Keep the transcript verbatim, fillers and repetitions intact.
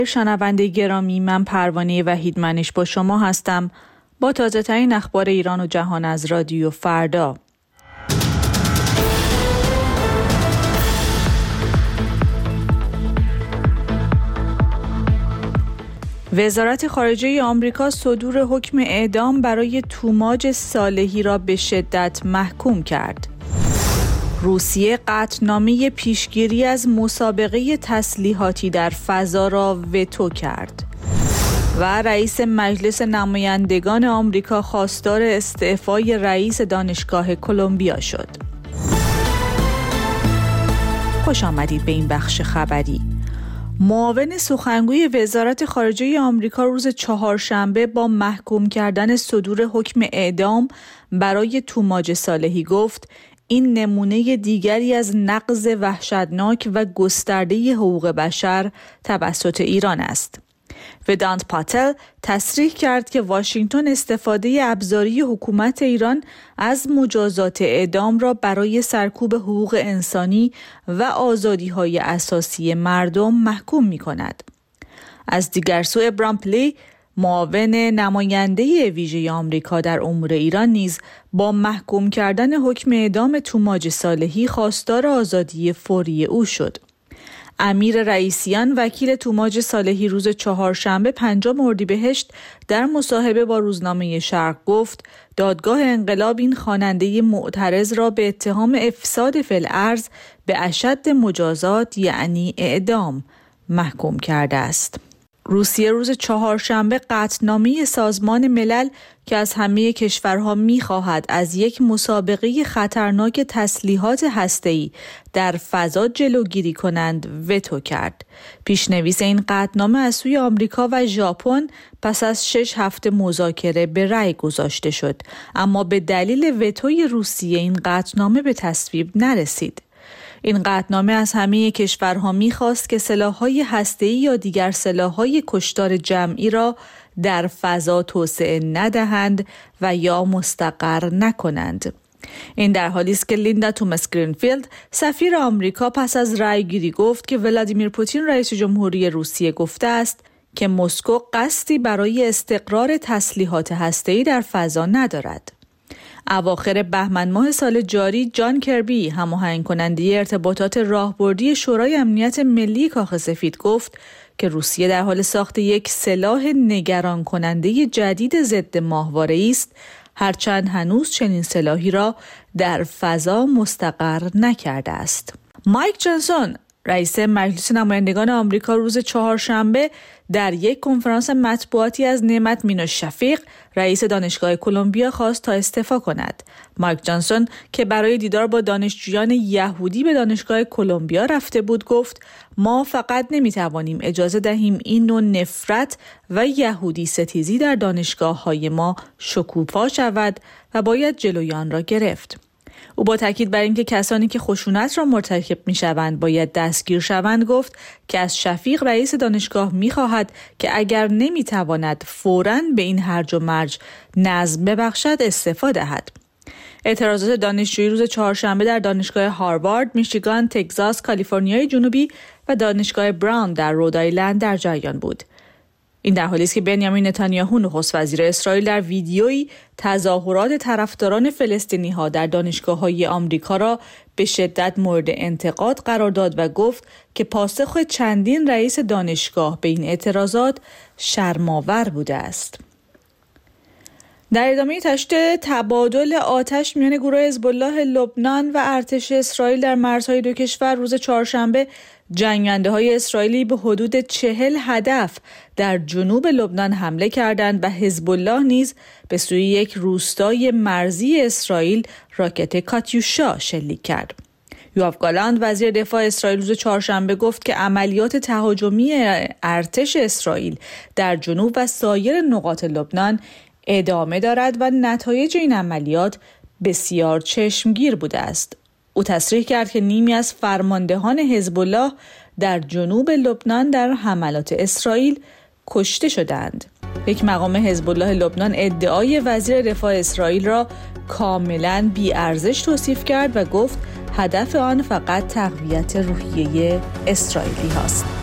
شنونده گرامی، من پروانه وحیدمنش با شما هستم با تازه ترین اخبار ایران و جهان از رادیو فردا. وزارت خارجه آمریکا صدور حکم اعدام برای توماج صالحی را به شدت محکوم کرد. روسیه قطعنامه پیشگیری از مسابقه تسلیحاتی در فضا را وتو کرد و رئیس مجلس نمایندگان آمریکا خواستار استعفای رئیس دانشگاه کلمبیا شد. خوش آمدید به این بخش خبری. معاون سخنگوی وزارت خارجه آمریکا روز چهارشنبه با محکوم کردن صدور حکم اعدام برای توماج صالحی گفت این نمونه دیگری از نقض وحشتناک و گسترده حقوق بشر توسط ایران است. ودانت پاتل تصریح کرد که واشنگتن استفاده ابزاری حکومت ایران از مجازات اعدام را برای سرکوب حقوق انسانی و آزادی‌های اساسی مردم محکوم می‌کند. از دیگر سو ابرام پلی، معاون نماینده ویژه آمریکا در امور ایران نیز با محکوم کردن حکم اعدام توماج صالحی خواستار آزادی فوری او شد. امیر رئیسیان وکیل توماج صالحی روز چهارشنبه پنجم اردیبهشت در مصاحبه با روزنامه شرق گفت دادگاه انقلاب این خواننده معترض را به اتهام افساد فی الارض به اشد مجازات یعنی اعدام محکوم کرده است. روسیه روز چهارشنبه قطعنامه سازمان ملل که از همه کشورها می‌خواهد از یک مسابقه خطرناک تسلیحات هسته‌ای در فضا جلوگیری کنند وتو کرد. پیشنویس این قطعنامه از سوی آمریکا و ژاپن پس از شش هفته مذاکره به رأی گذاشته شد، اما به دلیل وتوی روسیه این قطعنامه به تصویب نرسید. این قطعنامه از همه کشورها می‌خواست که سلاح‌های هسته‌ای یا دیگر سلاح‌های کشتار جمعی را در فضا توسعه ندهند و یا مستقر نکنند. این در حالی است که لیندا توماس گرینفیلد سفیر آمریکا پس از رأیگیری گفت که ولادیمیر پوتین رئیس جمهوری روسیه گفته است که مسکو قصدی برای استقرار تسلیحات هسته‌ای در فضا ندارد. اواخر بهمن ماه سال جاری جان کربی هماهنگ کننده ارتباطات راهبردی شورای امنیت ملی کاخ سفید گفت که روسیه در حال ساخت یک سلاح نگران کننده جدید ضد ماهواره‌ای است، هرچند هنوز چنین سلاحی را در فضا مستقر نکرده است. مایک جانسون رئیس مجلس نمایندگان آمریکا روز چهارشنبه در یک کنفرانس مطبوعاتی از نعمت مینوشفیق رئیس دانشگاه کلمبیا خواست تا استعفا کند. مایک جانسون که برای دیدار با دانشجویان یهودی به دانشگاه کلمبیا رفته بود گفت ما فقط نمیتوانیم اجازه دهیم این نوع نفرت و یهودی ستیزی در دانشگاه‌های ما شکوفا شود و باید جلوی آن را گرفت. او با تاکید بر اینکه کسانی که خشونت را مرتکب می‌شوند باید دستگیر شوند گفت که از شفیق رئیس دانشگاه می‌خواهد که اگر نمی‌تواند فوراً به این هرج و مرج نظم ببخشد استعفا دهد. اعتراضات دانشجویی روز چهارشنبه در دانشگاه هاروارد، میشیگان، تگزاس، کالیفرنیای جنوبی و دانشگاه براون در رودایلند در جریان بود. این در حالی است که بنیامین نتانیاهو نخست وزیر اسرائیل در ویدیویی تظاهرات طرفداران فلسطینی‌ها در دانشگاه‌های آمریکا را به شدت مورد انتقاد قرار داد و گفت که پاسخ چندین رئیس دانشگاه به این اعتراضات شرم‌آور بوده است. در ادامه تشدید تبادل آتش میان گروه حزب الله لبنان و ارتش اسرائیل در مرزهای دو کشور روز چهارشنبه جنگنده‌های اسرائیلی به حدود چهل هدف در جنوب لبنان حمله کردند و حزب الله نیز به سوی یک روستای مرزی اسرائیل راکت کاتیوشا شلیک کرد. یوآف گالانت وزیر دفاع اسرائیل روز چهارشنبه گفت که عملیات تهاجمی ارتش اسرائیل در جنوب و سایر نقاط لبنان ادامه دارد و نتایج این عملیات بسیار چشمگیر بوده است. او تصریح کرد که نیمی از فرماندهان حزب الله در جنوب لبنان در حملات اسرائیل کشته شدند. یک مقام حزب الله لبنان ادعای وزیر دفاع اسرائیل را کاملاً بی‌ارزش توصیف کرد و گفت هدف آن فقط تقویت روحیه اسرائیلی هاست.